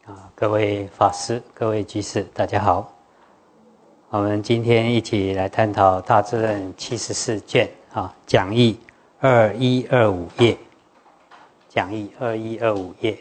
各位法师、各位居士，大家好。我们今天一起来探讨《大智论》74卷讲义2125页。讲义2125页。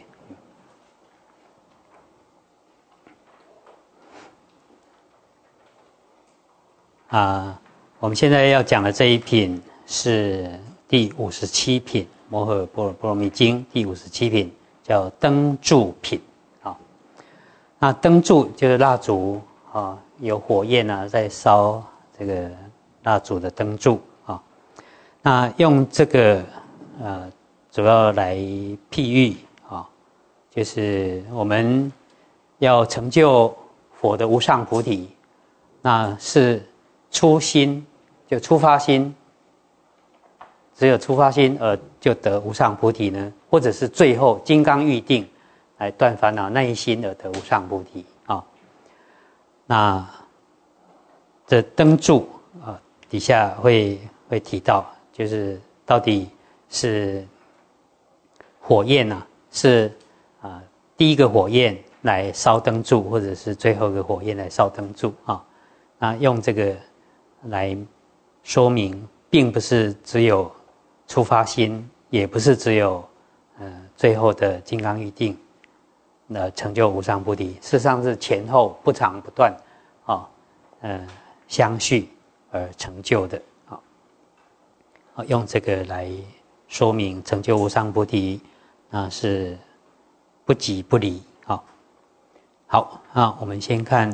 我们现在要讲的这一品是第57品，《摩诃般若蜜经》第57品，叫灯柱品。那灯柱就是蜡烛有火焰在烧这个蜡烛的灯柱那用这个主要来譬喻就是我们要成就佛的无上菩提，那是初心，就初发心，只有初发心而就得无上菩提呢，或者是最后金刚喻定来断烦恼那一心而得无上菩提那这灯柱底下会提到，就是到底是火焰是第一个火焰来烧灯柱，或者是最后一个火焰来烧灯柱那用这个来说明，并不是只有初发心，也不是只有最后的金刚喻定成就无上菩提，事实上是前后不长不断相续而成就的用这个来说明成就无上菩提，那是不即不离好，我们先看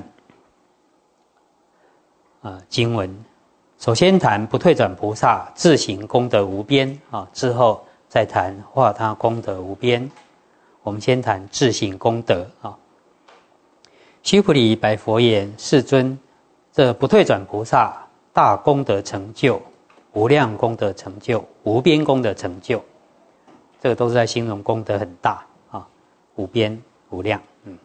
经文。首先谈不退转菩萨自行功德无边之后再谈化他功德无边。我们先谈自行功德须菩提白佛言：世尊，这不退转菩萨大功德成就、无量功德成就、无边功德成就，这个都是在形容功德很大无边无量。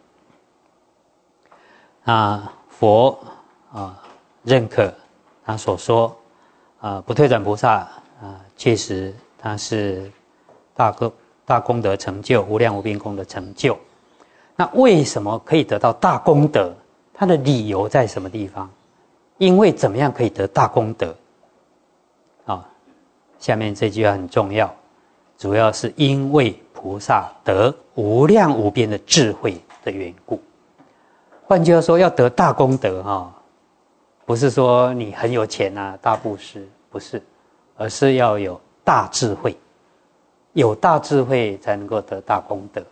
佛认可他所说不退转菩萨确实他是大功德成就、无量无边功德成就。那为什么可以得到大功德？它的理由在什么地方？因为怎么样可以得大功德下面这句话很重要，主要是因为菩萨得无量无边的智慧的缘故。换句话说，要得大功德不是说你很有钱大布施，不是，而是要有大智慧，有大智慧才能够得大功德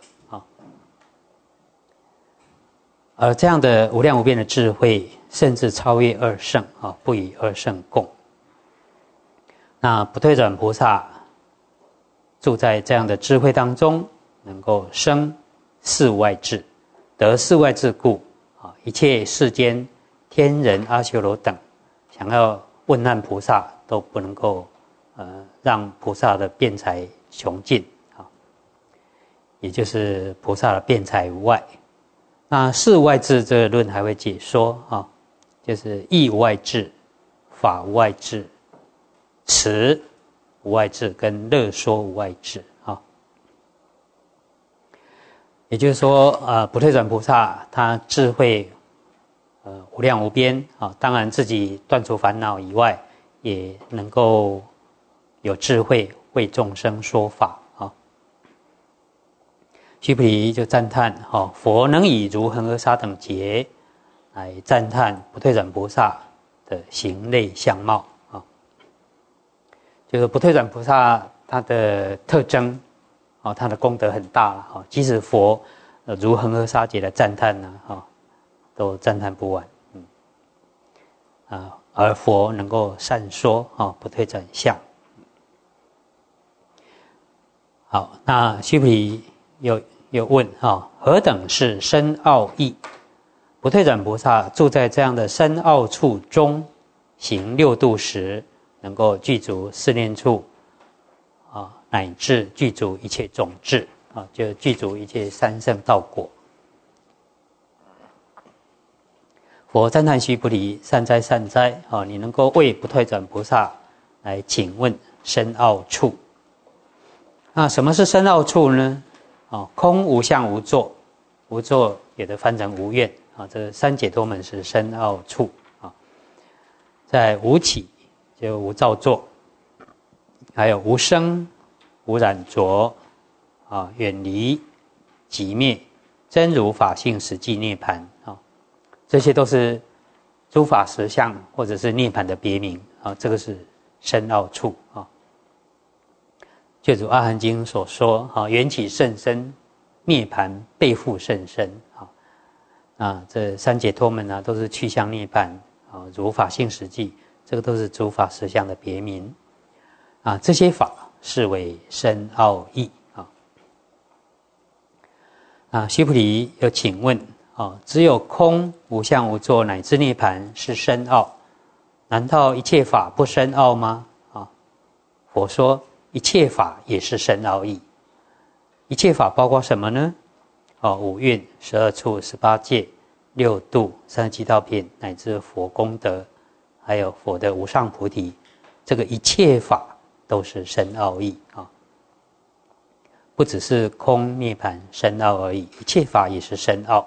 而这样的无量无边的智慧，甚至超越二圣不与二圣共。那不退转菩萨住在这样的智慧当中，能够生四无碍智，得四无碍智故一切世间天人阿修罗等想要问难菩萨，都不能够让菩萨的辩才穷尽也就是菩萨的辩才无碍。那四无碍智这个论还会解说就是义无碍智、法无碍智、持无碍智跟乐说无碍智也就是说不退转菩萨他智慧无量无边当然自己断除烦恼以外，也能够有智慧为众生说法须菩提就赞叹佛能以如恒河沙等劫来赞叹不退转菩萨的形类相貌就是不退转菩萨他的特征他的功德很大了即使佛如恒河沙劫来赞叹都赞叹不完而佛能够善说不退转相。好，那须菩提又问何等是深奥义？不退转菩萨住在这样的深奥处中，行六度时，能够具足四念处乃至具足一切种智就具足一切三圣道果。佛赞叹须菩提：善哉善哉你能够为不退转菩萨来请问深奥处。那什么是深奥处呢？空无相无作， 无作有的翻成无愿啊，这三解脱门是深奥处啊。在无起就无造作，还有无生无染着啊，远离寂灭真如法性实际涅槃啊，这些都是诸法实相或者是涅槃的别名啊，这个是深奥处啊。就如阿含经所说啊，缘起甚深，涅槃背负甚深啊，这三解脱门啊，都是去向涅槃啊，如法性实际，这个都是诸法实相的别名啊，这些法视为深奥义啊。须菩提又请问啊，只有空无相无作乃至涅槃是深奥，难道一切法不深奥吗？啊，佛说一切法也是深奥义。一切法包括什么呢？五蕴、12处、18界、6度、37道品，乃至佛功德，还有佛的无上菩提，这个一切法都是深奥义啊，不只是空涅槃深奥而已，一切法也是深奥。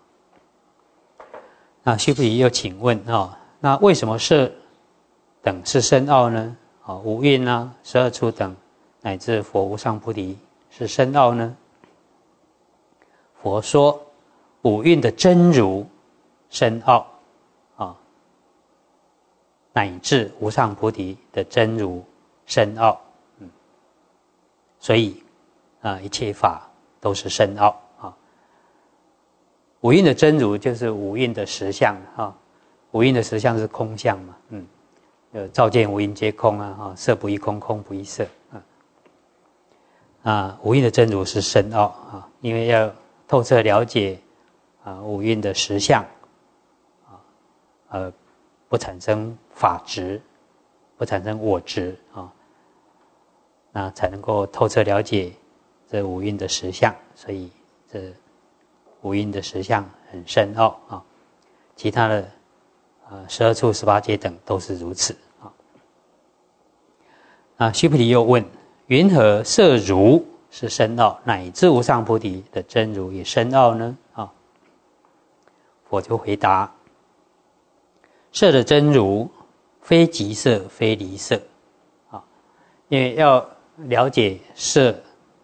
那须菩提又请问那为什么色等是深奥呢？五蕴啊、12处等，乃至佛无上菩提是深奥呢？佛说五蕴的真如深奥乃至无上菩提的真如深奥，所以一切法都是深奥五蕴的真如就是五蕴的实相五蕴的实相是空相嘛，照见五蕴皆空色不异空，空不异色五蕴的真如是深奥因为要透彻了解五蕴的实相不产生法执，不产生我执那才能够透彻了解这五蕴的实相，所以这五蕴的实相很深奥其他的12处、18界等都是如此须菩提又问：云何色如是深奥，乃至无上菩提的真如也深奥呢？佛就回答：色的真如，非即色，非离色因为要了解色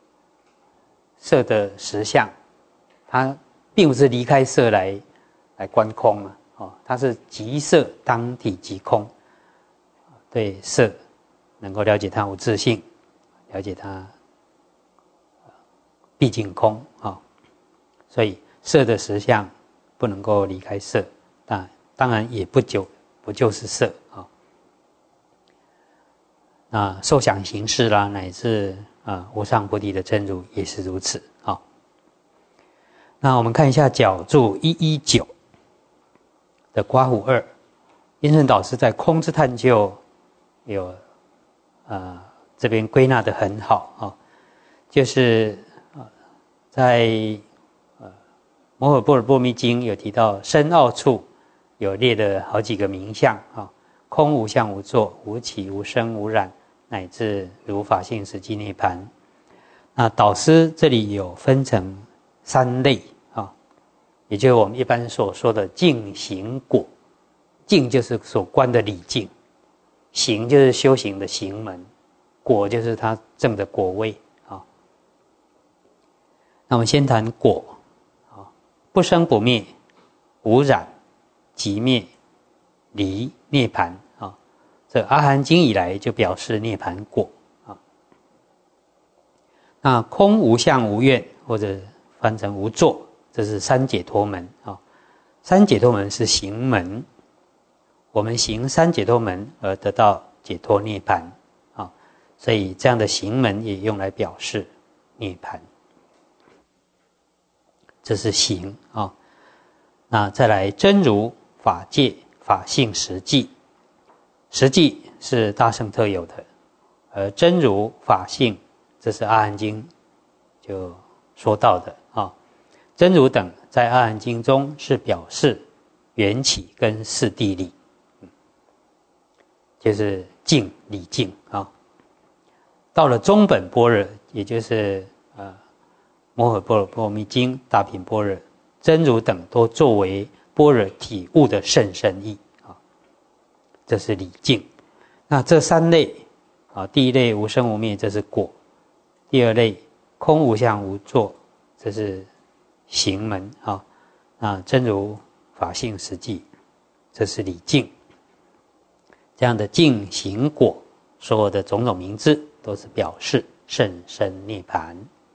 的实相，它并不是离开色来观空它是即色当体即空，对色能够了解它无自性，了解它毕竟空所以色的实相不能够离开色，当然也不就是色受想行识啦，乃至无上菩提的真如也是如此那我们看一下角注119的括弧2，印顺导师在空之探究有这边归纳得很好就是在摩诃般若波罗蜜经有提到深奥处，有列了好几个名相空无相无作，无起无生无染，乃至如法性实际涅槃。那导师这里有分成3类也就是我们一般所说的境行果。境就是所观的理境，行就是修行的行门，果就是他证的果位那我们先谈果不生不灭，无染即灭，离涅槃这阿含经以来就表示涅槃果那空无相无愿，或者翻成无作，这是三解脱门三解脱门是行门，我们行三解脱门而得到解脱涅槃所以这样的行门也用来表示涅槃，这是行那再来真如法界法性实际，实际是大乘特有的，而真如法性这是阿含经就说到的真如等在阿含经中是表示缘起跟四谛理，就是境理境到了中本般若，也就是摩诃般若波罗蜜经大品般若真如等都作为般若体悟的甚深义啊，这是理境。那这三类啊，第一类无生无灭，这是果；第二类空无相无作，这是行门啊。那真如法性实际，这是理境。这样的境行果，所有的种种名字都是表示甚深涅槃。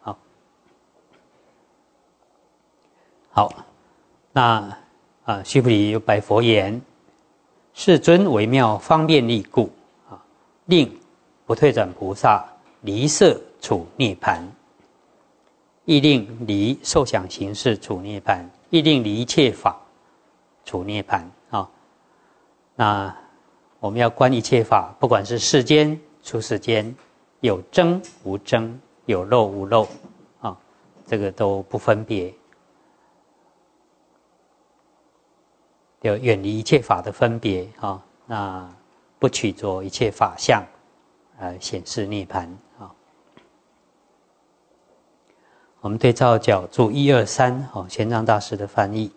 好，那须菩提又白佛言：世尊为妙方便力故令不退转菩萨离色处涅槃，亦令离受想行识处涅槃，亦令离一切法处涅槃啊。那我们要观一切法，不管是世间、出世间，有争无争，有漏无漏啊，这个都不分别，要远离一切法的分别啊。那不取着一切法相，显示涅槃啊。我们对照角注1、2、3，玄奘大师的翻译：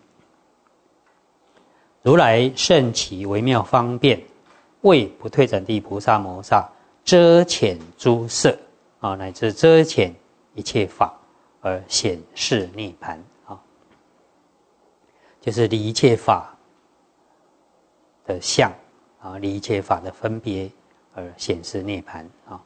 如来甚奇微妙方便，为不退转地菩萨摩萨遮遣诸色啊，乃至遮遣一切法而显示涅槃啊，就是离一切法的相啊，离一切法的分别而显示涅槃啊。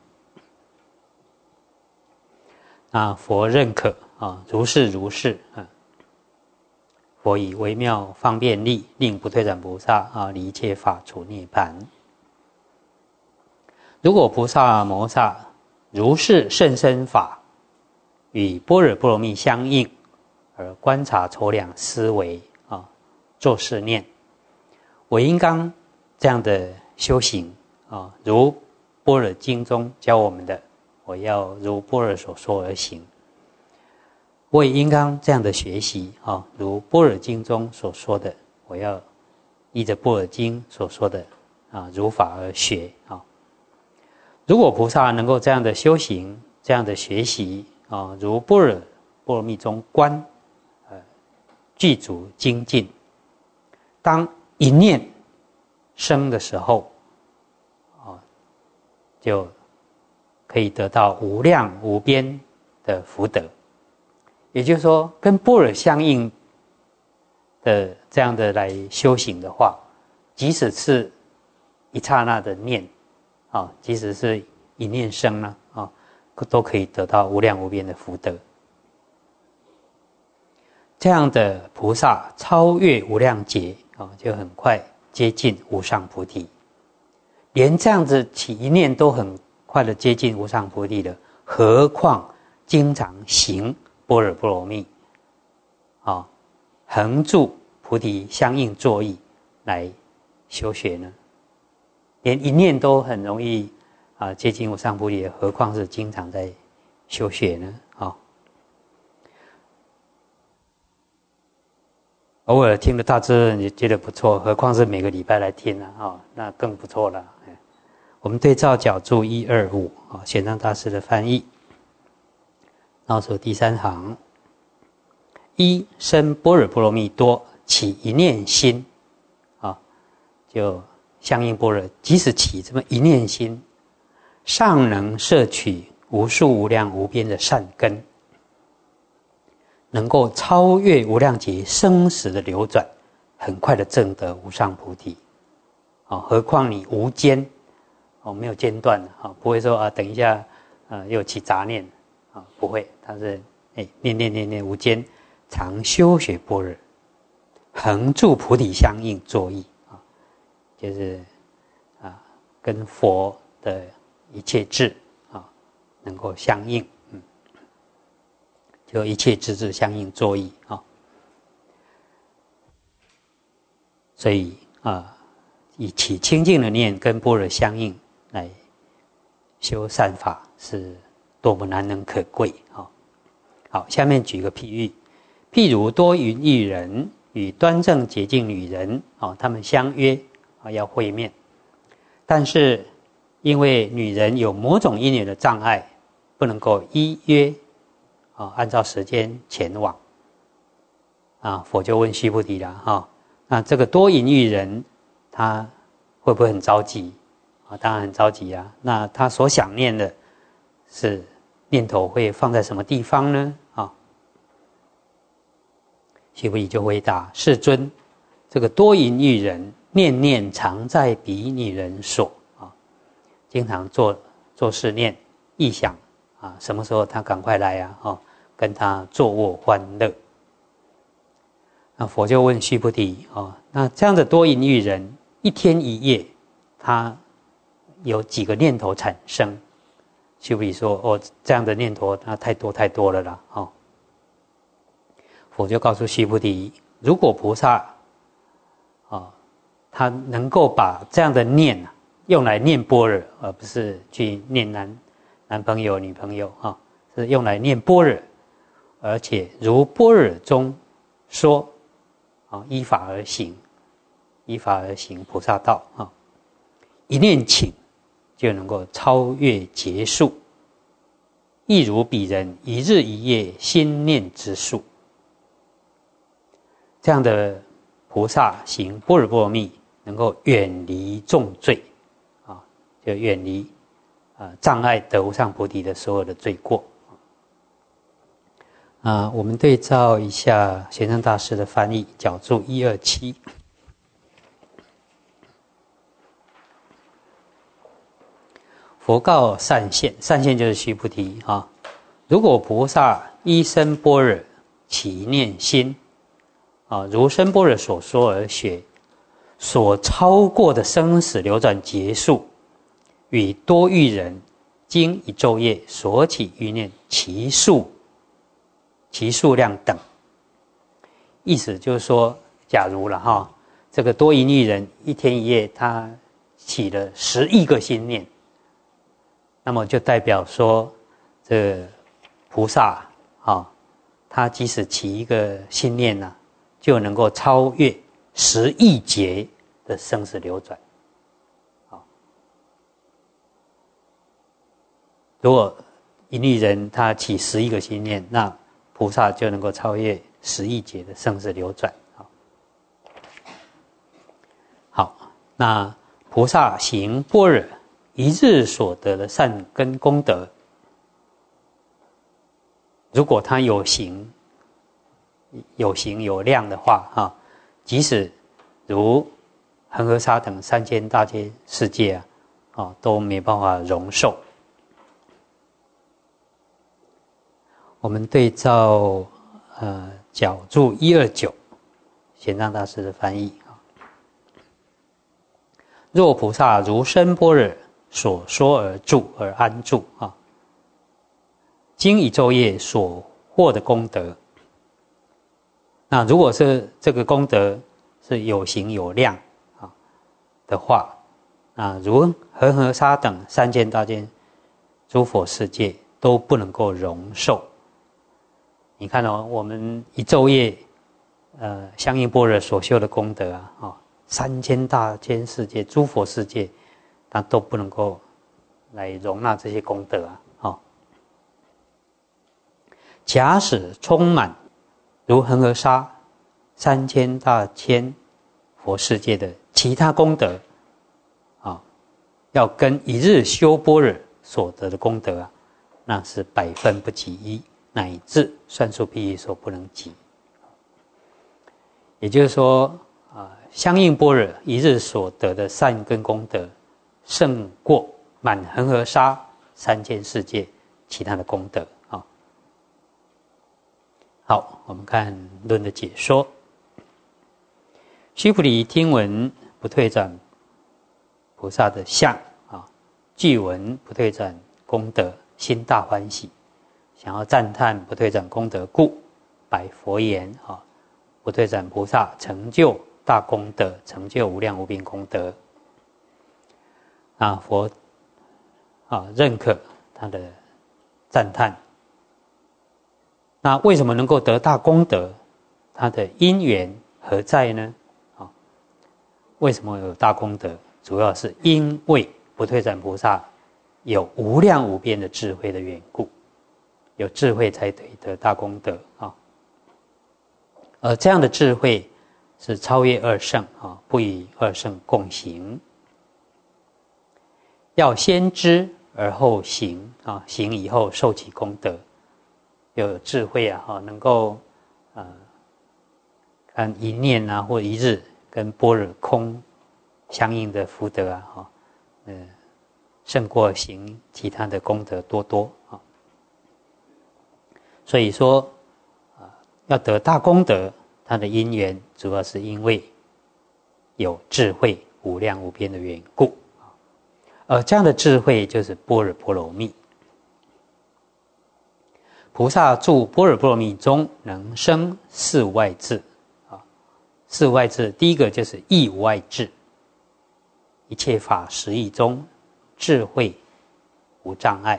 那佛认可啊，如是如是啊。佛以微妙方便力，令不退转菩萨啊，离一切法处涅槃。如果菩萨摩萨如是甚深法，与般若波罗蜜相应，而观察筹量思维啊，做是念，我应当这样的修行啊，如般若经中教我们的，我要如般若所说而行。我也应当这样的学习啊，如般若经中所说的，我要依着般若经所说的啊，如法而学啊。如果菩萨能够这样的修行，这样的学习啊，如般若波罗蜜中观，具足精进，当一念生的时候，就可以得到无量无边的福德。也就是说，跟般若相应的这样的来修行的话，即使是一刹那的念啊，即使是一念生呢啊，都可以得到无量无边的福德。这样的菩萨超越无量劫啊，就很快接近无上菩提。连这样子起一念都很快的接近无上菩提的，何况经常行般若波罗蜜啊，恒住菩提相应作意来修学呢？连一念都很容易接近无上菩提，何况是经常在修学呢？偶尔听了大智也觉得不错，何况是每个礼拜来听那更不错了。我们对照角注1、2、5玄奘大师的翻译。倒数第3行：一生般若波罗蜜多，起一念心就相应般若，即使起这么一念心，尚能摄取无数无量无边的善根，能够超越无量劫生死的流转，很快的证得无上菩提何况你无间没有间断不会说等一下又起杂念不会，它是念无间，常修学般若，恒住菩提相应作意就是跟佛的一切智能够相应，就一切智相应作意所以以起清净的念跟般若相应来修善法，是多么难能可贵好，下面举个譬喻，譬如多云一人与端正洁净女人他们相约要会面，但是因为女人有某种因缘的障碍，不能够依约按照时间前往佛就问须菩提了那这个多淫欲人他会不会很着急当然很着急那他所想念的是念头会放在什么地方呢须菩提就回答：世尊，这个多淫欲人念念常在彼女人所经常做事念意想什么时候他赶快来跟他坐卧欢乐。那佛就问须菩提那这样的多淫欲人一天一夜他有几个念头产生？须菩提说这样的念头那太多了啦佛就告诉须菩提，如果菩萨他能够把这样的念用来念般若，而不是去念男朋友女朋友是用来念般若，而且如般若中说依法而行菩萨道一念请就能够超越劫数，亦如彼人一日一夜心念之数。这样的菩萨行般若波罗蜜，能够远离重罪就远离障碍得无上菩提的所有的罪过我们对照一下玄奘大师的翻译，角注127。佛告善现，善现就是须菩提如果菩萨依生般若起念心如生般若所说而学，所超过的生死流转劫数，与多欲人经一昼夜所起欲念其数量等。意思就是说，假如这个多淫欲人一天一夜他起了10亿个心念，那么就代表说这个菩萨他即使起一个心念就能够超越10亿劫的生死流转如果淫欲人他起10亿个心念，那菩萨就能够超越10亿劫的生死流转好，那菩萨行般若一日所得的善根功德，如果他有形有量的话即使如恒河沙等3000大千世界都没办法容受。我们对照角注129玄奘大师的翻译若菩萨如生般若所说而住而安住经一昼夜所获的功德，那如果是这个功德是有形有量的话，那如恒河沙等3000大千诸佛世界都不能够容受。你看我们一昼夜相应般若所修的功德3000大千世界诸佛世界它都不能够来容纳这些功德假使充满如恒河沙3000大千佛世界的其他功德要跟一日修般若所得的功德那是百分不及一，乃至算数譬喻所不能及。也就是说相应般若一日所得的善根功德，胜过满恒河沙3000世界其他的功德好，我们看论的解说。须菩提听闻不退转菩萨的相具闻不退转功德，心大欢喜，想要赞叹不退转功德故，拜佛言不退转菩萨成就大功德，成就无量无边功德佛认可他的赞叹。那为什么能够得大功德？他的因缘何在呢？为什么有大功德？主要是因为不退转菩萨有无量无边的智慧的缘故，有智慧才得大功德而这样的智慧是超越二圣啊，不与二圣共行。要先知而后行啊，行以后受其功德。有智慧啊，能够看一念啊或一日跟般若空相应的福德啊，胜过行其他的功德多多啊。所以说要得大功德，它的因缘主要是因为有智慧无量无边的缘故。而这样的智慧就是般若波罗蜜。菩萨住般若波罗蜜中，能生四无碍智啊。四无碍智，第一个就是义无碍智，一切法实义中，智慧无障碍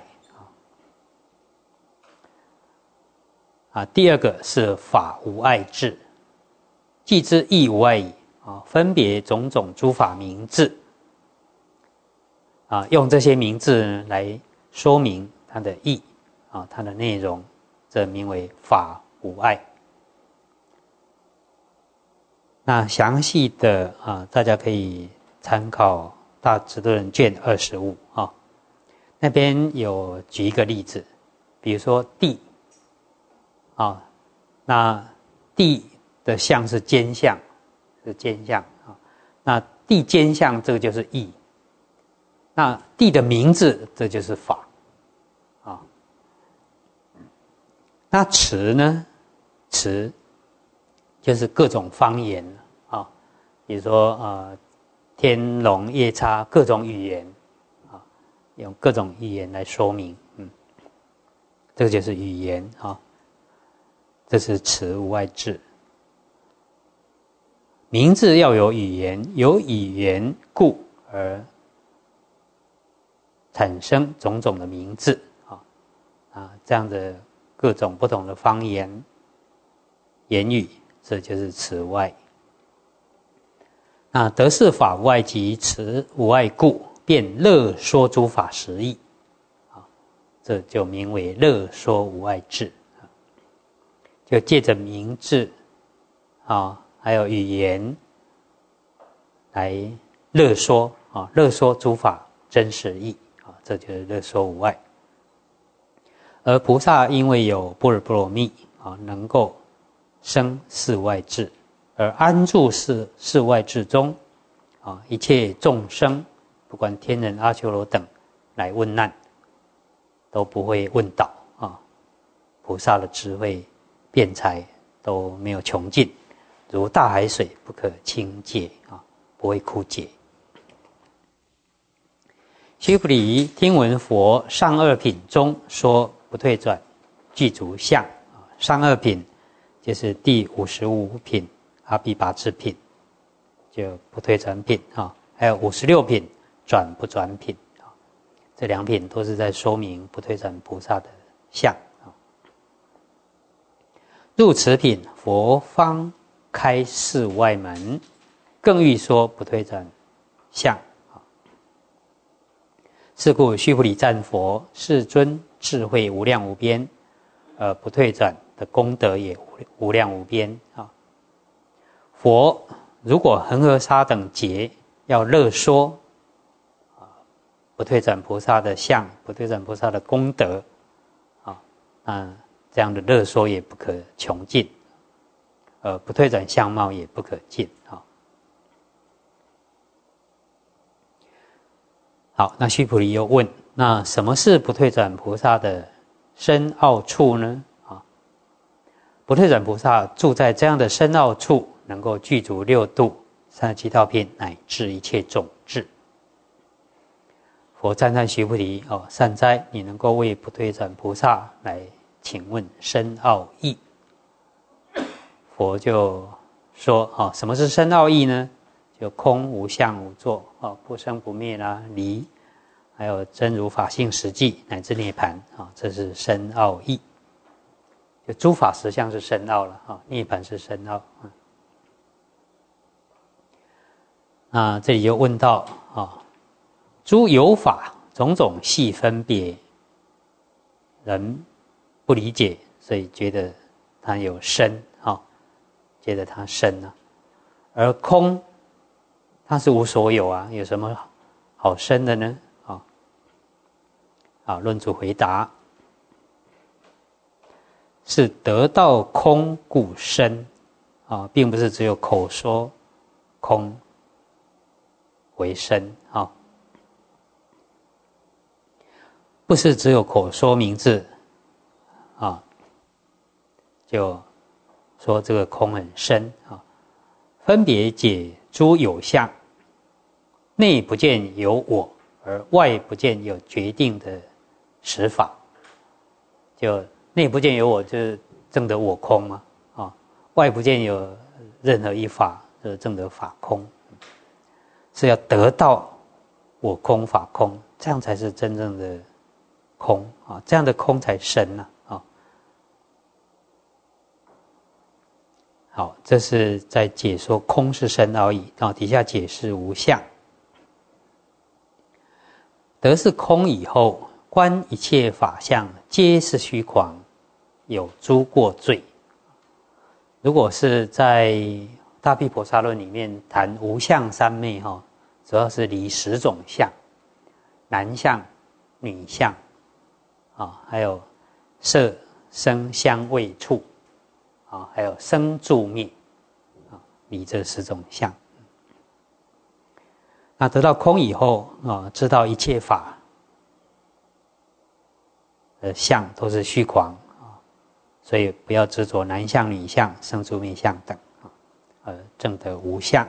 啊。第二个是法无碍智，既知义无碍矣啊，分别种种诸法名字啊，用这些名字来说明它的义啊，它的内容，这名为法无碍。那详细的大家可以参考《大智度论》卷25啊，那边有举一个例子，比如说地啊，那地的相是尖相，啊，那地尖相这个就是义。那地的名字，这就是法啊。那词呢？词就是各种方言啊，比如说天龙夜叉各种语言啊，用各种语言来说明，这个就是语言啊。这是词无碍智。名字要有语言，有语言故而产生种种的名字这样的各种不同的方言言语，这就是词无碍。那得是法无碍及词无碍故，便乐说诸法实义这就名为乐说无碍智就借着名字还有语言来乐说诸法真实义这就是乐说无碍。而菩萨因为有般若波罗蜜能够生四无碍智，而安住四无碍智中一切众生不管天人阿修罗等来问难都不会问倒菩萨的智慧辩才都没有穷尽，如大海水不可轻解不会枯竭。须菩提，听闻佛上二品中说不退转具足相上二品就是第55品阿鞞跋致品，就不退转品还有56品转不转品这两品都是在说明不退转菩萨的相入此品，佛方开四无碍门，更欲说不退转相是故须菩提赞佛，世尊智慧无量无边，不退转的功德也无量无边佛如果恒河沙等劫要乐说不退转菩萨的相，不退转菩萨的功德这样的乐说也不可穷尽，不退转相貌也不可尽好，那须菩提又问：那什么是不退转菩萨的深奥处呢？不退转菩萨住在这样的深奥处，能够具足六度、37道品，乃至一切种智。佛赞叹须菩提：善哉，你能够为不退转菩萨来请问深奥义。佛就说：什么是深奥义呢？就空无相无作不生不灭啦，离，还有真如法性实际乃至涅槃这是深奥义。就诸法实相是深奥了涅槃是深奥那这里又问到诸有法种种细分别，人不理解，所以觉得它有深觉得它生啊。而空它是无所有啊，有什么好生的呢？论主回答是得到空故生并不是只有口说空为生不是只有口说名字就说这个空很深分别解诸有相，内不见有我，而外不见有决定的实法，就内不见有我，就是证得我空嘛外不见有任何一法，就是证得法空，是要得到我空法空，这样才是真正的空这样的空才深好，这是在解说空是深奥义底下解释无相。得是空以后，观一切法相皆是虚诳，有诸过罪。如果是在大毗婆沙论里面谈无相三昧主要是离10种相，男相、女相还有色、声、香、味、触还有生住灭离这10种相。那得到空以后知道一切法的相都是虚诳所以不要执着男相、女相、生住灭相等证得无相。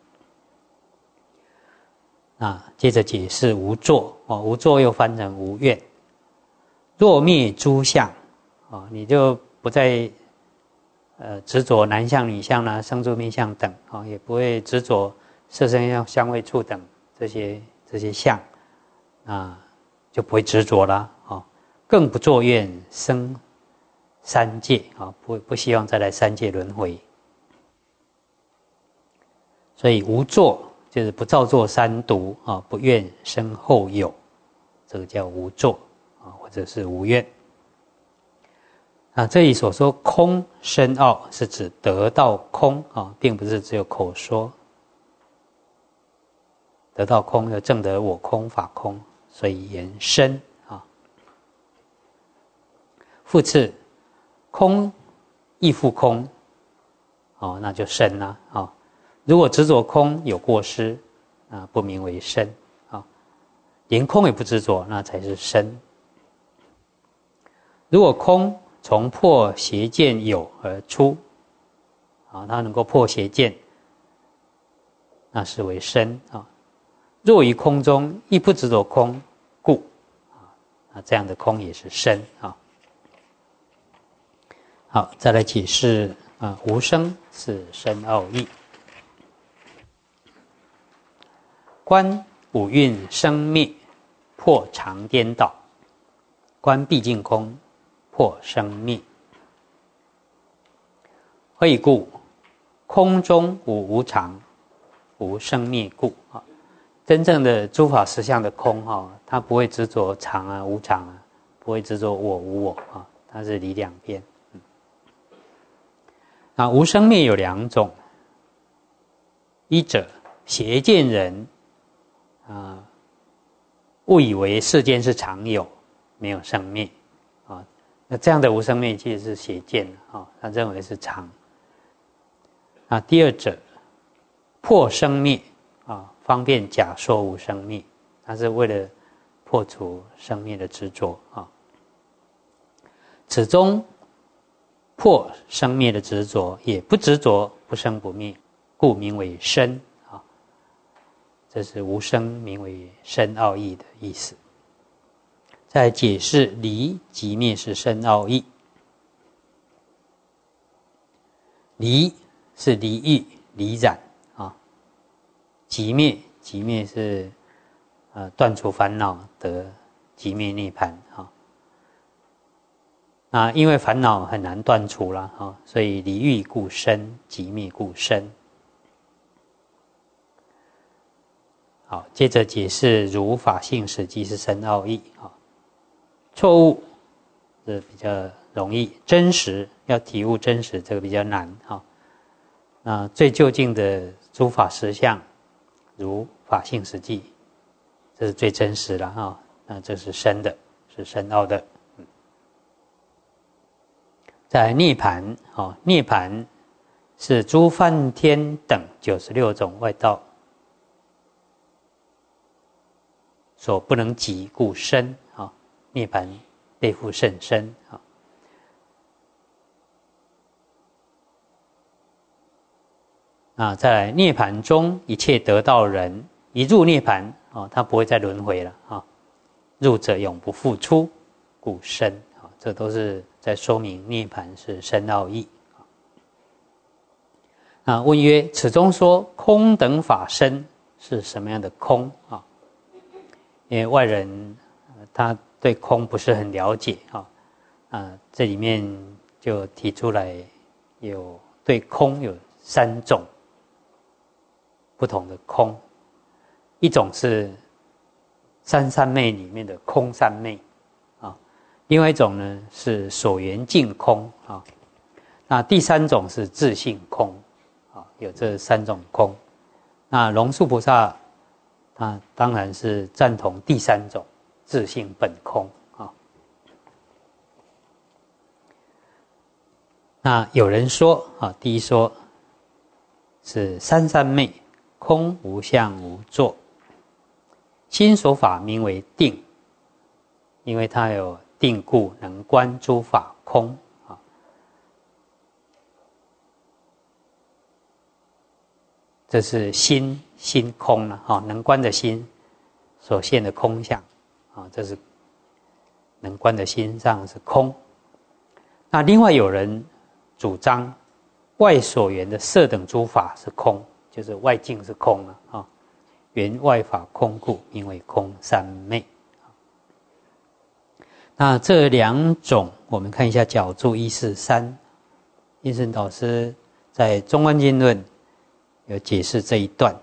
接着解释无作无作又翻成无愿。若灭诸相你就不再执着男相、女相啦、生住灭相等也不会执着色声香味触等这些相就不会执着啦更不作愿生三界不希望再来三界轮回。所以无作就是不造作三毒不愿生后有，这个叫无作或者是无愿。这里所说空深奥是指得到空并不是只有口说。得到空要证得我空法空，所以言深复次空亦复空那就深了如果执着空有过失不名为深连空也不执着，那才是深。如果空从破邪见有而出它能够破邪见，那是为深若于空中亦不执着空故这样的空也是深好，再来解释无生是深奥义。观五蕴生灭，破常颠倒；观毕竟空，破生灭。何以故？空中无常，无生灭故真正的诸法实相的空它不会执着常无常不会执着我无我它是离两边。无生灭有2种，一者邪见人误以为世间是常有，没有生灭那这样的无生灭其实是邪见他认为是常。第二者破生灭方便假说无生灭，他是为了破除生灭的执着此中破生灭的执着，也不执着不生不灭，故名为深这是无生名为深奥义的意思。再解释离即灭是深奥义。离是离欲离染即灭是断除烦恼得即灭涅槃因为烦恼很难断除了所以离欲故深，即灭故深。好，接着解释如法性实即是深奥义错误这比较容易，真实要体悟真实这个比较难那最究竟的诸法实相，如法性实际，这是最真实的哈。那这是深的，是深奥的。再来涅槃，涅槃是诸梵天等96种外道所不能及故深，涅槃背负甚深。再来涅槃中一切得道人一入涅槃，他不会再轮回了，入者永不复出，故深。这都是在说明涅槃是深奥义。问曰：此中说空等法身是什么样的空？因为外人他对空不是很了解，这里面就提出来对空有3种不同的空。一种是三三昧里面的空三昧，另外一种呢是所缘境空，那第3种是自性空，有这3种空。那龙树菩萨他当然是赞同第3种自性本空。那有人说，第一说是三三昧，空无相无作，心所法名为定，因为它有定故能观诸法空。这是心空了，能观的心所现的空相，这是能观的心上是空。那另外有人主张外所缘的色等诸法是空，就是外境是空了，缘外法空故名为空三昧。那这2种我们看一下角注143，印顺导师在中观经论有解释这一段。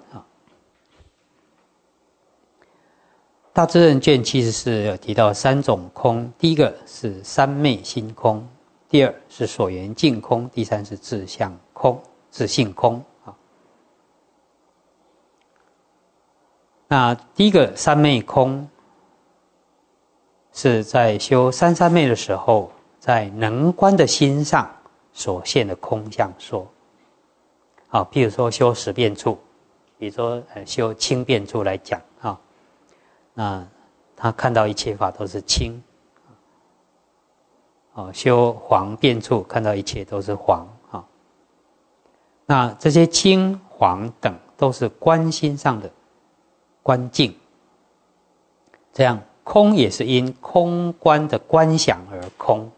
大智论卷74有提到3种空，第一个是三昧心空，第2是所缘境空，第3是自相空、自性空。那第一个三昧空是在修三三昧的时候，在能观的心上所现的空相说。譬如说修十遍处，比如说修清遍处来讲，那他看到一切法都是清，修黄遍处看到一切都是黄，那这些清黄等都是观心上的观境，这样空也是因空观的观想而空。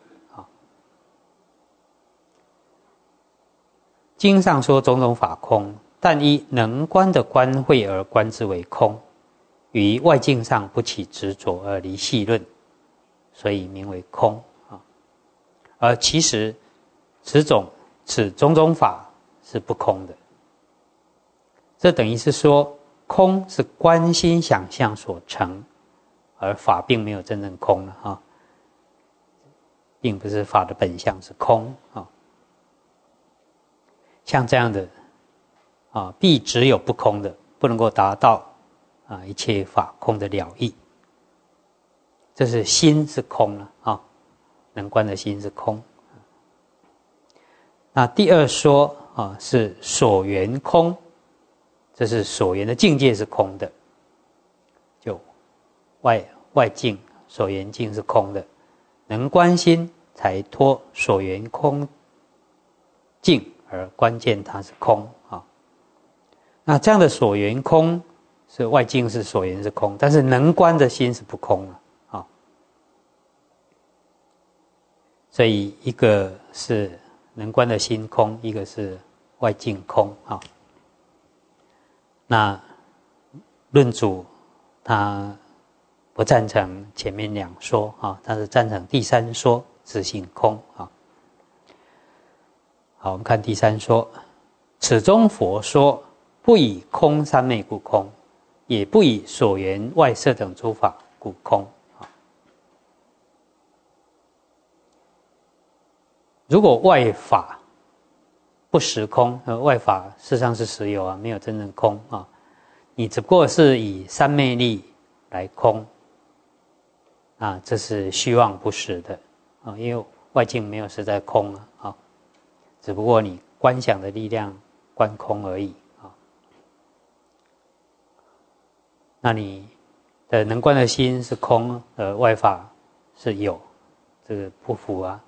经上说种种法空，但依能观的观慧而观之为空，于外境上不起执着而离细论，所以名为空。而其实此种种法是不空的，这等于是说空是观心想象所成，而法并没有真正空了，并不是法的本相是空。像这样的必只有不空的，不能够达到一切法空的了义。这是心是空了，能观的心是空。那第2说是所缘空，这是所缘的境界是空的，就外境所缘境是空的，能观心才脱所缘空境而关键它是空。那这样的所缘空是外境是所缘是空，但是能观的心是不空了。所以一个是能观的心空，一个是外境空。那论主他不赞成前面2说，他是赞成第3说自性空。好，我们看第3说，此中佛说不以空三昧故空，也不以所缘外色等诸法故空。如果外法不实空，外法事实上是实有啊，没有真正空啊。你只不过是以三昧力来空啊，这是虚妄不实的啊，因为外境没有实在空啊，只不过你观想的力量观空而已啊。那你的能观的心是空，外法是有，这个不符啊。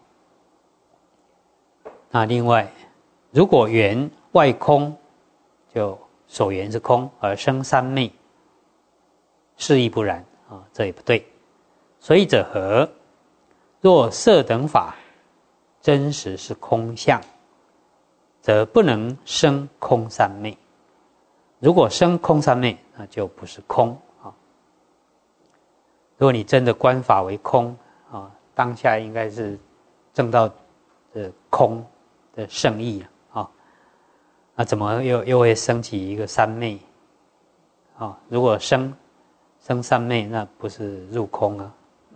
那另外，如果缘外空，就所缘是空而生三昧，是亦不然啊，这也不对。所以者何？若色等法真实是空相，则不能生空三昧。如果生空三昧，那就不是空啊。如果你真的观法为空啊，当下应该是证到空的圣意啊，那怎么又会升起一个三昧啊？如果生三昧，那不是入空啊？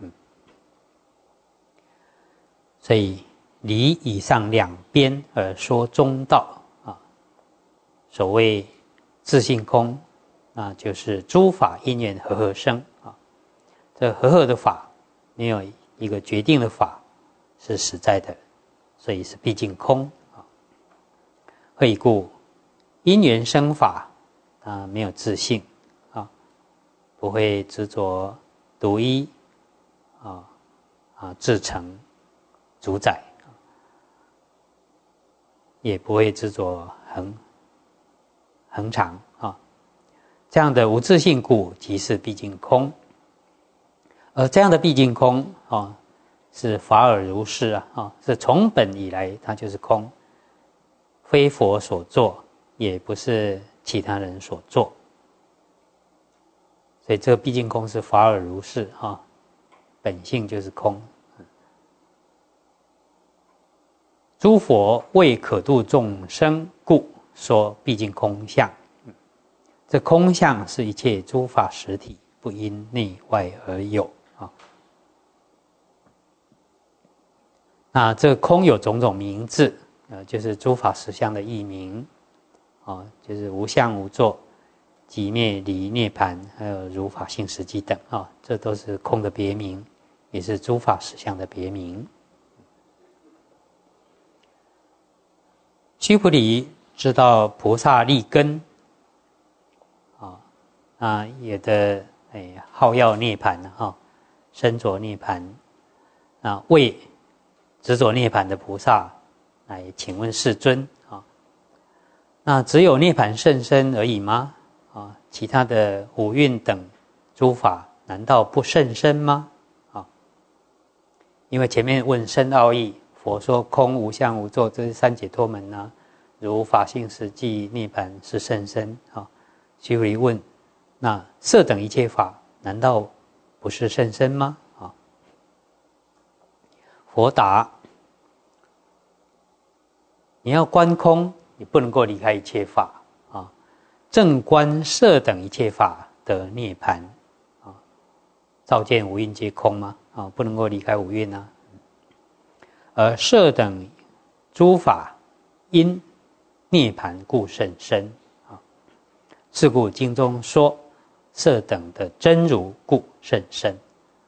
所以离以上两边而说中道啊。所谓自性空，那就是诸法因缘和合生啊。这和合的法，没有一个决定的法是实在的，所以是毕竟空啊。何以故？因缘生法啊，没有自性啊，不会执着独一自成主宰，也不会执着恒常啊。这样的无自性故，即是毕竟空。而这样的毕竟空啊，是法尔如是啊，是从本以来它就是空，非佛所作，也不是其他人所作。所以这个毕竟空是法尔如是啊，本性就是空。诸佛为可度众生故，说毕竟空相。这空相是一切诸法实体，不因内外而有啊。那这空有种种名字，就是诸法实相的译名啊，就是无相无作、寂灭离涅盘，还有如法性实际等啊，这都是空的别名，也是诸法实相的别名。须菩提知道菩萨利根啊，有的好要涅盘啊，身着涅盘啊，为执着涅盘的菩萨来请问世尊啊，那只有涅盘甚深而已吗？啊，其他的五蕴等诸法难道不甚深吗？啊，因为前面问深奥义，佛说空无相无作，这是三解脱门啊，如法性实际涅盘是甚深啊。须菩提问，那色等一切法难道不是甚深吗？啊，佛答，你要观空，你不能够离开一切法啊。正观色等一切法得涅盘啊，照见五蕴皆空吗？啊，不能够离开五蕴啊。而色等诸法因涅盘故甚深啊。是故经中说色等的真如故甚深，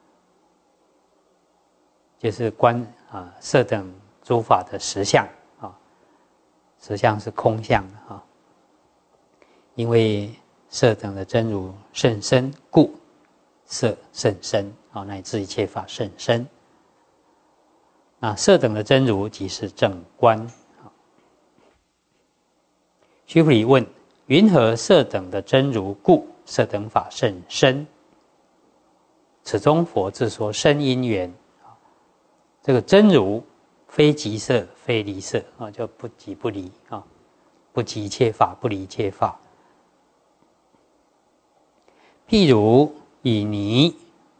就是观色等诸法的实相啊，实相是空相啊。因为色等的真如甚深，故色甚深啊，乃至一切法甚深。那色等的真如即是正观。须菩提问：云何色等的真如故色等法甚深？此中佛自说深因缘。这个真如非即色非离色啊，叫不即不离啊，不即一切法不离一切法。譬如以泥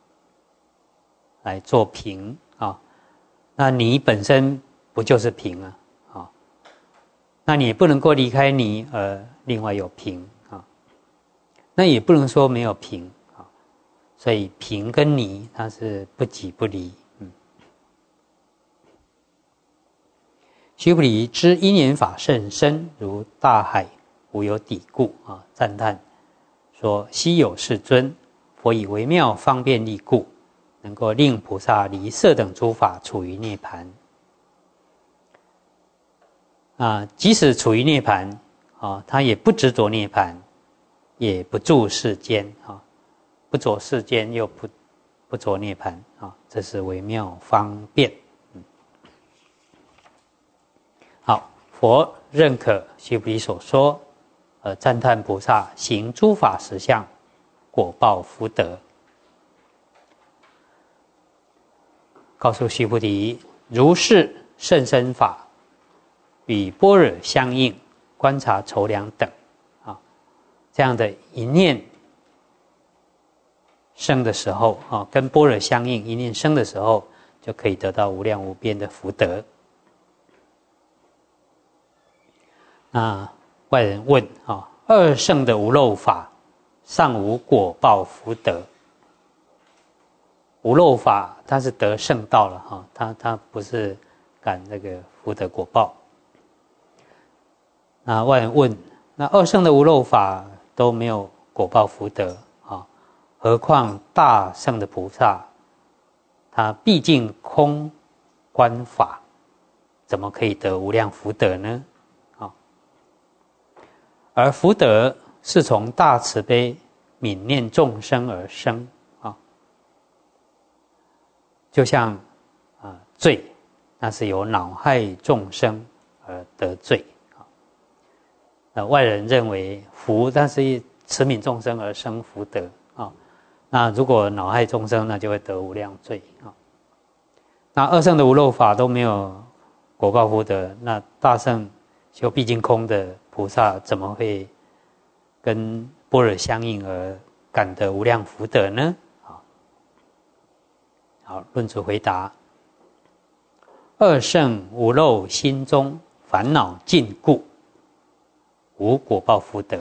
来做瓶啊，那泥本身不就是瓶啊？那你也不能够离开泥而另外有瓶啊，那也不能说没有瓶啊，所以瓶跟泥它是不即不离。 须菩提知因缘法甚深，如大海无有底故啊！赞叹说：稀有世尊，佛以微妙方便力故，能够令菩萨离色等诸法，处于涅槃。即使处于涅槃他也不执着涅槃，也不住世间不着世间又不着涅槃这是微妙方便。好，佛认可须菩提所说，赞叹菩萨行诸法实相，果报福德。告诉须菩提，如是甚深法，与般若相应，观察筹量等这样的一念生的时候跟般若相应，一念生的时候，就可以得到无量无边的福德。外人问二乘的无漏法尚无果报福德。无漏法它是得圣道了它不是感那个福德果报。外人问，那二乘的无漏法都没有果报福德何况大乘的菩萨，他毕竟空观法，怎么可以得无量福德呢？而福德是从大慈悲悯念众生而生就像罪，那是由恼害众生而得罪外人认为福，但是慈悯众生而生福德那如果恼害众生，那就会得无量罪那二乘的无漏法都没有果报福德，那大乘修毕竟空的菩萨怎么会跟般若相应而感得无量福德呢？好，论主回答：二乘无漏心中烦恼尽故，无果报福德。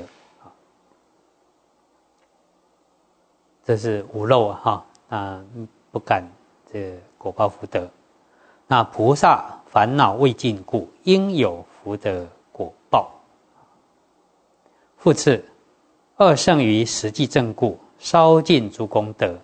这是无漏不感这果报福德。那菩萨烦恼未尽故，应有福德果报。复次，二乘于实际正故，稍尽诸功德。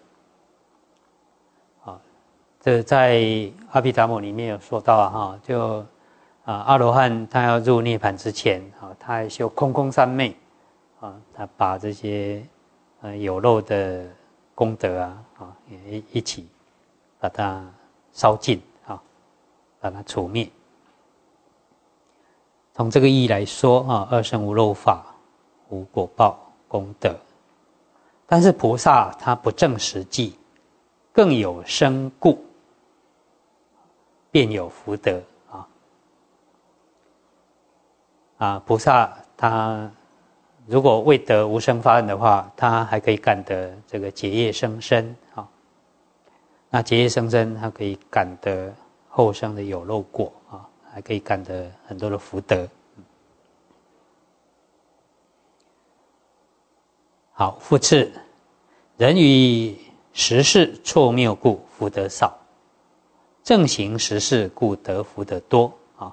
这在阿毗达摩里面有说到就阿罗汉他要入涅槃之前他还修空空三昧他把这些有漏的功德也一起把它烧尽把它除灭。从这个意义来说二乘无漏法无果报功德，但是菩萨他不证实际，更有生故，便有福德菩萨他如果未得无生法忍的话，他还可以感得这个结业生身那结业生身，他可以感得后生的有漏果还可以感得很多的福德。好，复次，人于实事错谬故福德少，正行实事故得福德多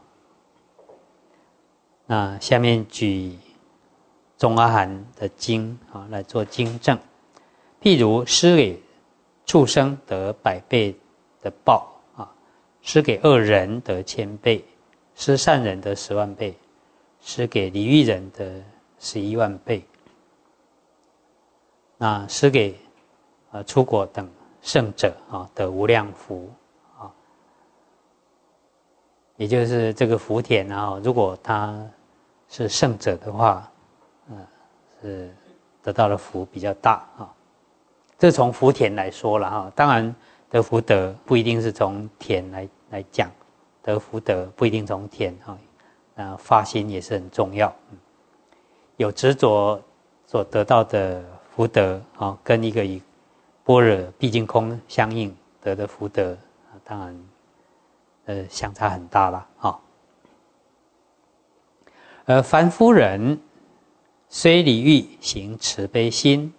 那下面举中阿含的经来做经证。譬如施给畜生得100倍的报施给恶人得1000倍，施善人得10万倍，施给离欲人得11万倍。那施给出果等圣者得无量福也就是这个福田如果他是圣者的话是得到的福比较大这从福田来说了当然得福德不一定是从田来讲，得福德不一定从田发心也是很重要有执着所得到的福德跟一个以般若毕竟空相应得的福德当然相差很大了而凡夫人虽礼欲行慈悲心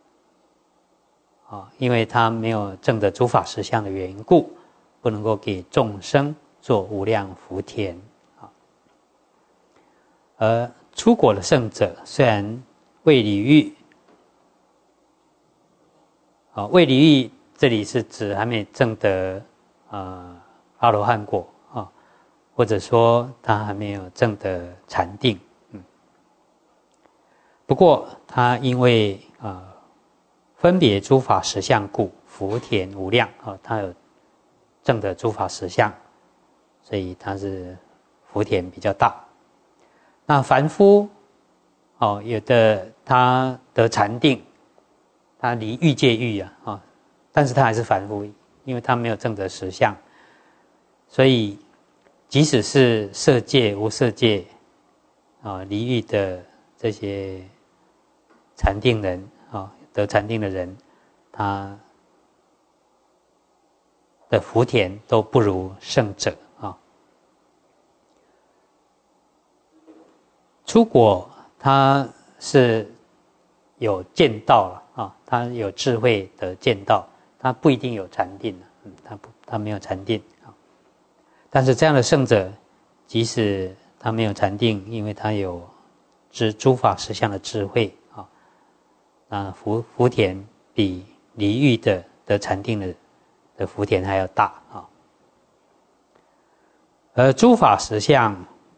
因为他没有证得诸法实相的缘故，不能够给众生做无量福田而出果的圣者虽然未离欲，未离欲这里是指还没证得阿罗汉果或者说他还没有证得禅定。不过他因为分别诸法实相故，福田无量他有证得诸法实相，所以他是福田比较大。那凡夫有的他得禅定，他离欲界欲但是他还是凡夫，因为他没有证得实相，所以即使是色界无色界离欲的这些禅定人得禅定的人，他的福田都不如圣者出果他是有见道了他有智慧的见道，他不一定有禅定他没有禅定但是这样的圣者，即使他没有禅定，因为他有知诸法实相的智慧那福田比离欲的得禅定的福田还要大而诸法实相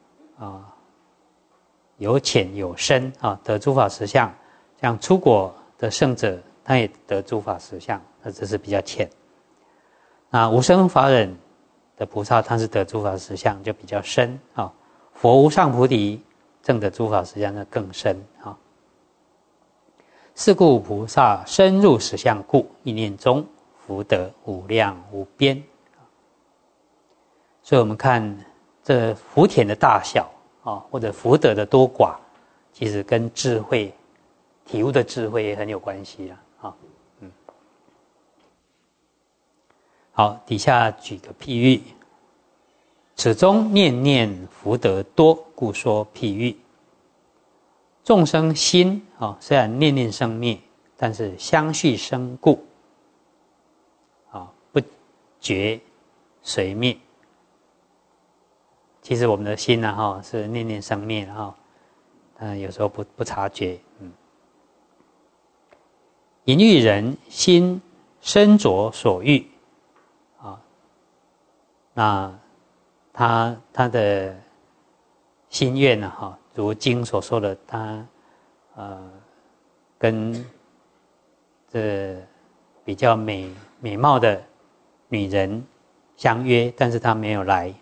有浅有深得诸法实相，像出果的圣者，他也得诸法实相，那只是比较浅。那无生法忍的菩萨，他是得诸法实相就比较深佛无上菩提证得诸法实相那更深是故菩萨深入实相故，一念中福德无量无边。所以我们看这福田的大小或者福德的多寡，其实跟智慧体悟的智慧也很有关系好，底下举个譬喻，此中念念福德多，故说譬喻。众生心虽然念念生灭，但是相续生故不觉随灭。其实我们的心是念念生灭但有时候不察觉。淫欲人心深着所欲那他的心愿如经所说的，他跟这比较美貌的女人相约，但是他没有来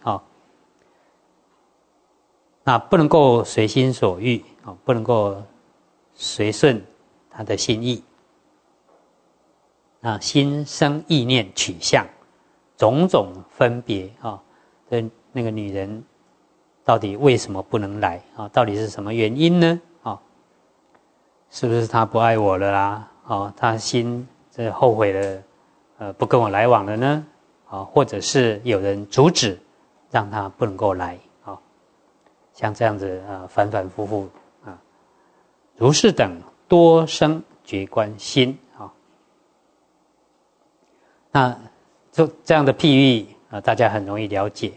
那不能够随心所欲不能够随顺他的心意。那心生意念取向，种种分别那个女人到底为什么不能来到底是什么原因呢是不是她不爱我了啦她心后悔了不跟我来往了呢或者是有人阻止让她不能够来像这样子反反复复如是等多生觉观心那就这样的譬喻大家很容易了解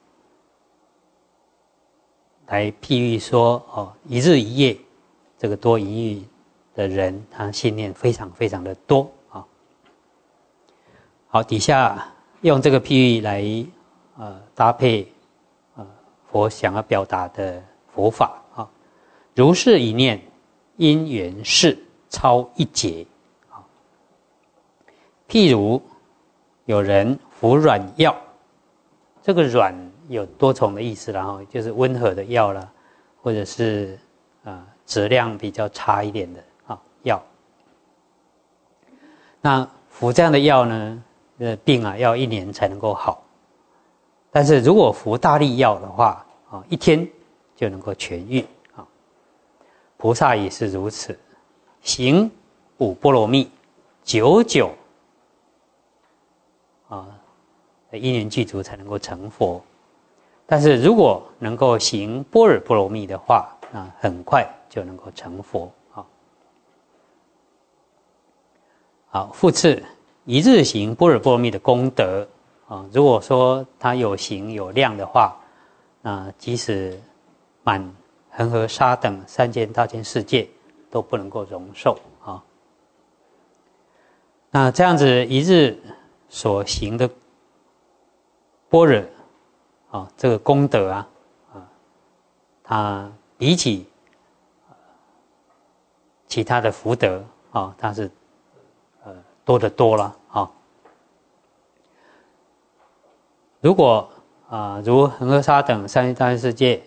来譬喻说一日一夜这个多淫欲的人，他信念非常非常的多好，底下用这个譬喻来搭配佛想要表达的佛法如是一念，因缘事超一劫譬如有人服软药，这个软有多重的意思就是温和的药啦，或者是质量比较差一点的药。那服这样的药呢，病要1年才能够好。但是如果服大力药的话1天就能够痊愈菩萨也是如此，行5波罗蜜，久久因缘具足才能够成佛。但是如果能够行般若波罗蜜的话，那很快就能够成佛好，复次一日行般若波罗蜜的功德如果说他有行有量的话，那即使满恒河沙等三界大千世界都不能够容受啊。那这样子一日所行的般若啊，这个功德啊，它比起其他的福德啊，它是多得多了啊。如果如恒河沙等三界大千世界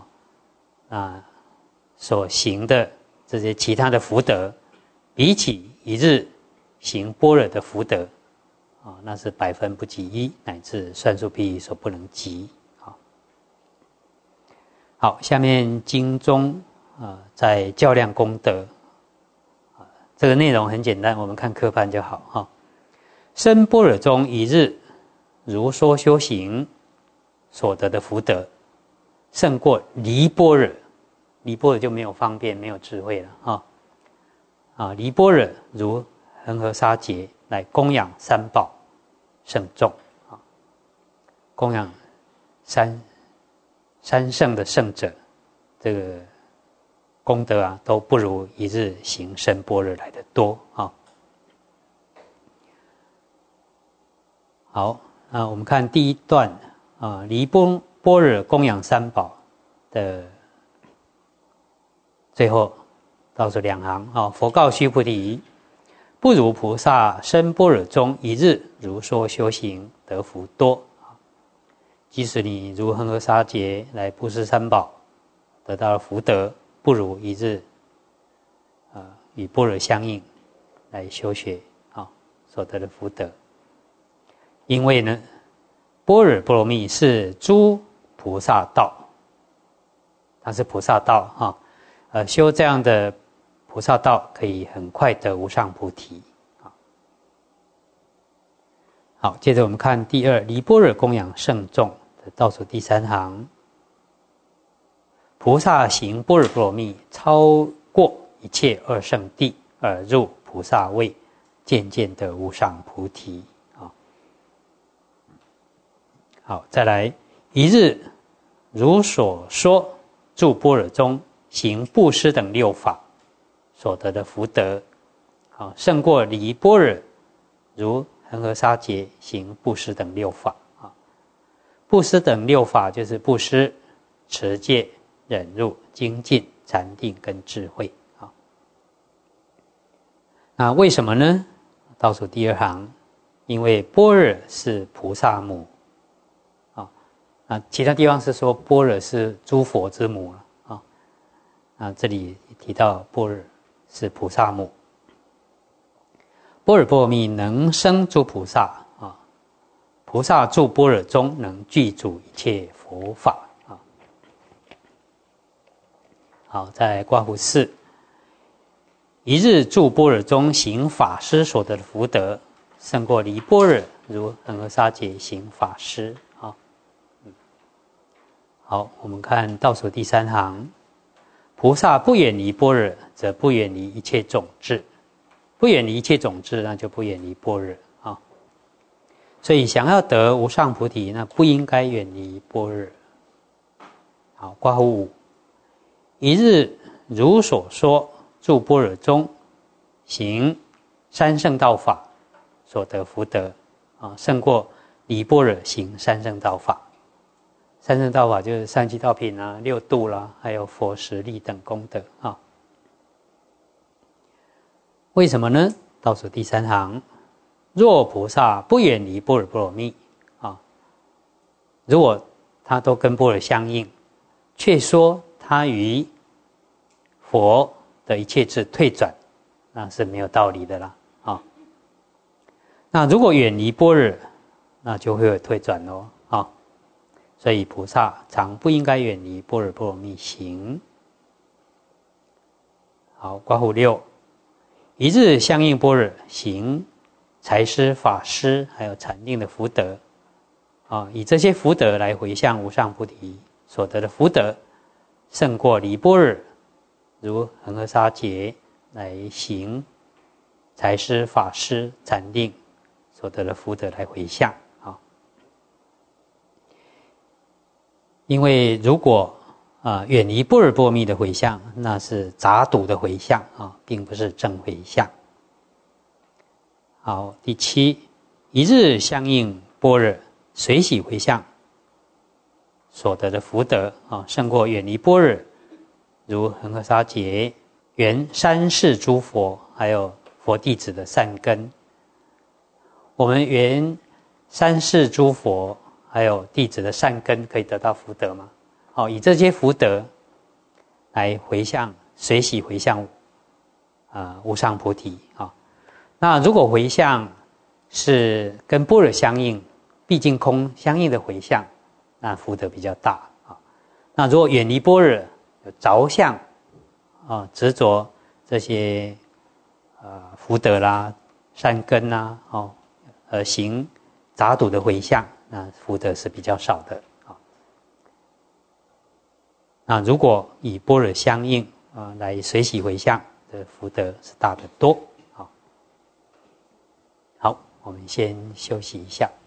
所行的这些其他的福德，比起一日行般若的福德那是百分不及一，乃至算数譬喻所不能及。好，下面经中在较量功德这个内容很简单，我们看科判就好生般若中一日如说修行所得的福德，胜过离般若。离般若就没有方便，没有智慧了离般若如恒河沙劫来供养三宝圣众供养三圣的圣者，这个功德都不如一日行深般若来的多好，那我们看第一段离般若供养三宝的最后倒数两行佛告须菩提，不如菩萨生般若中一日如说修行得福多。即使你如恒河沙劫来布施三宝，得到了福德，不如一日与般若相应来修学所得的福德。因为呢，般若波罗蜜是诸菩萨道，它是菩萨道修这样的菩萨道，可以很快得无上菩提好，接着我们看第二，离般若供养圣众的倒数第三行，菩萨行般若波罗蜜，超过一切二圣谛，而入菩萨位，渐渐得无上菩提好，再来，一日如所说住般若中行布施等六法所得的福德胜过离般若如恒河沙劫行布施等六法布施等六法就是布施、持戒、忍辱、精进、禅定跟智慧那为什么呢？倒数第二行，因为般若是菩萨母其他地方是说般若是诸佛之母这里提到般若是菩萨母。般若波罗蜜能生诸菩萨菩萨住般若中能具足一切佛法好，在括弧4，一日住般若中行法师所得的福德，胜过离般若如恒河沙劫行法师好，我们看倒数第三行，菩萨不远离般若，则不远离一切种智，不远离一切种智，那就不远离般若所以想要得无上菩提，那不应该远离般若。好，括弧5，一日如所说住般若中行三圣道法所得福德胜过离般若行三圣道法。三圣道法就是三七道品六度啦，还有佛十力等功德为什么呢？倒数第三行，若菩萨不远离般若波罗蜜如果他都跟般若相应，却说他于佛的一切智退转，那是没有道理的啦那如果远离般若，那就会有退转咯所以菩萨常不应该远离般若波罗蜜行。好，括弧6，一日相应般若行财施、法施还有禅定的福德以这些福德来回向无上菩提所得的福德，胜过离般若如恒河沙劫来行财施、法施、禅定所得的福德来回向因为如果远离般若波罗蜜的回向，那是杂睹的回向并不是正回向。好，第7，一日相应般若，随喜回向所得的福德胜过远离般若，如恒河沙劫缘三世诸佛，还有佛弟子的善根。我们缘三世诸佛还有弟子的善根，可以得到福德吗？以这些福德来回向，随喜回向无上菩提那如果回向是跟般若相应、毕竟空相应的回向，那福德比较大那如果远离般若，着相执着这些福德啦、善根啦而行杂睹的回向，那福德是比较少的那如果以般若相应来随喜回向的福德是大得多好，我们先休息一下。